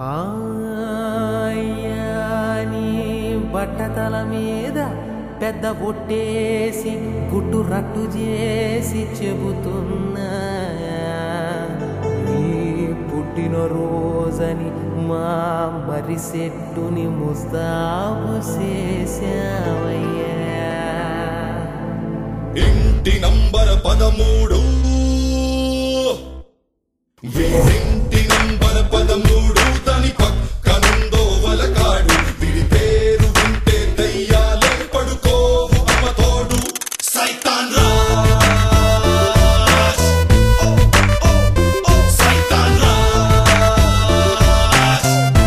నీ బట్టతల మీద పెద్ద బొట్టేసి గుట్టు రట్టు చేసి చెబుతున్నా, నీ పుట్టిన రోజని మా మరి సెట్టుని ముస్తాబు చేసావయ్యా. ఇంటి నంబర్ 13 ఇంటి నంబర్ 13 దాని పక్కనుందో వలకాడు. వీడి పేరు వింటే దయ్యాలే పడుకోవు అమ్మ తోడు. సైతాన్ రాజ్, సైతాన్ రాజ్.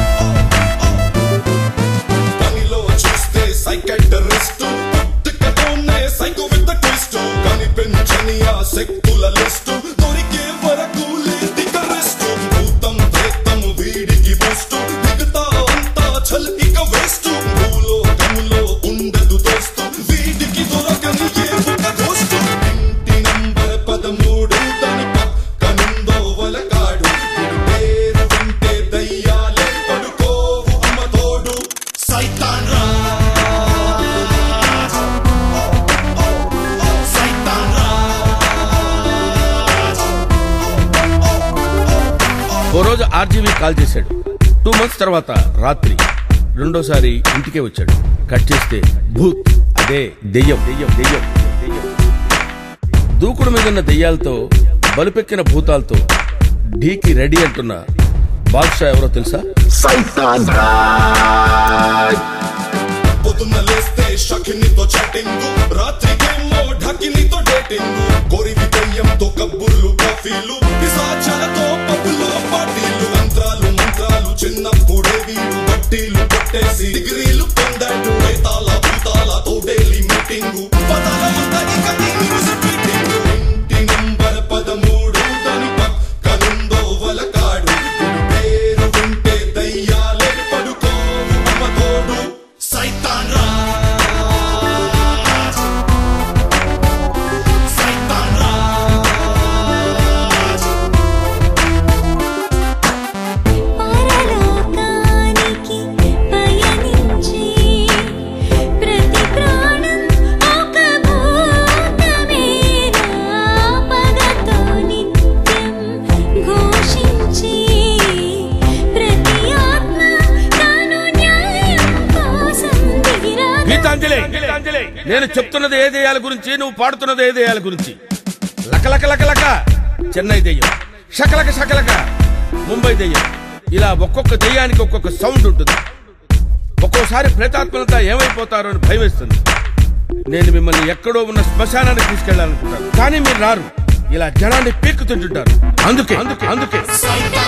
పనిలో చూస్తే సైకాట్రిస్ట్, పుట్టుకతోనే సైకో విత్ ద ట్విస్ట్. కనిపించని ఆ శక్తుల లిస్టు దొరికే వరకు లేదిక రెస్ట్. భూతం ప్రేతము వీడికి బూస్ట్, మిగతా అంతా చల్ ఇక వేస్ట్. భూలోకములో ఉండదు దోస్తు, వీడికి దొరకని ఏ ఒక దోస్తు. ఇంటి నంబర్ 13 దాని పక్కనుందో వలకాడు. వీడి పేరు వింటే దయ్యాలే పడుకోవు అమ్మ తోడు. సైతాన్ రాజ్, సైతాన్ ఓ రోజు ఆర్జీవి కాల్ చేశాడు. 2 months తర్వాత రాత్రి రెండోసారి ఇంటికే వచ్చాడు. కట్ చేస్తే భూత్, అదే దెయ్యం. దెయ్యం దెయ్యం దెయ్యం దూకుడు మీదున్న దెయ్యాలతో బలుపెక్కిన భూతాలతో ఢీకి రెడీ అంటున్న బాద్షా ఎవరో తెలుసా? సైతాన్ రాజ్. పొద్దున్న లేస్తే షకినితో చాటింగు, రాత్రికేమో ఢకినితో డేటింగు. కోరివి దెయ్యంతో కబ్బుర్లు కాఫీలు, పిశాచాలతో పబ్బులో పార్టీలు. మంత్రాలు మంత్రాలు చిన్నప్పుడే వీడు బట్టీలు కొట్టేసి డిగ్రీలు పొందాడు. వేతాల భూతాలతో డైలీ మీటింగు, పదాల మంతకి కంటిన్యూస్ మీటింగు. ఇంటి నంబర్ 13 దాని పక్కనుందో వలకాడు. వీడి పేరు వింటే దయ్యాలే పడుకోవు అమ్మ తోడు. సైతాన్ రాజ్, సైతాన్ రాజ్. పరలోకానికి పయనించి ప్రతి ప్రాణం ఒక భూతమేనా. పగతో నిత్యం ఘోషించి ప్రతి ఆత్మ తాను న్యాయం కోసం దిగిరాగా. గీతాంజలి, నేను చెప్తున్నది ఏ దెయ్యాల గురించి, నువ్వు పాడుతున్నది ఏ దెయ్యాల గురించి? లకలక లకలక చెన్నై దెయ్యం, షకలక షకలక ముంబై దెయ్యం. ఇలా ఒక్కొక్క దెయ్యానికి ఒక్కొక్క సౌండ్ ఉంటుంది. ఒక్కోసారి ప్రేతాత్మలంతా ఏమైపోతారో అని భయం వేస్తుంది. నేను మిమ్మల్ని ఎక్కడో ఉన్న శ్మశానానికి తీసుకెళ్లాలనుకుంటాను, కానీ మీరు రారు. ఇలా జనాన్ని పీక్కు తింటుంటారు. అందుకే అందుకే అందుకే సైతాన్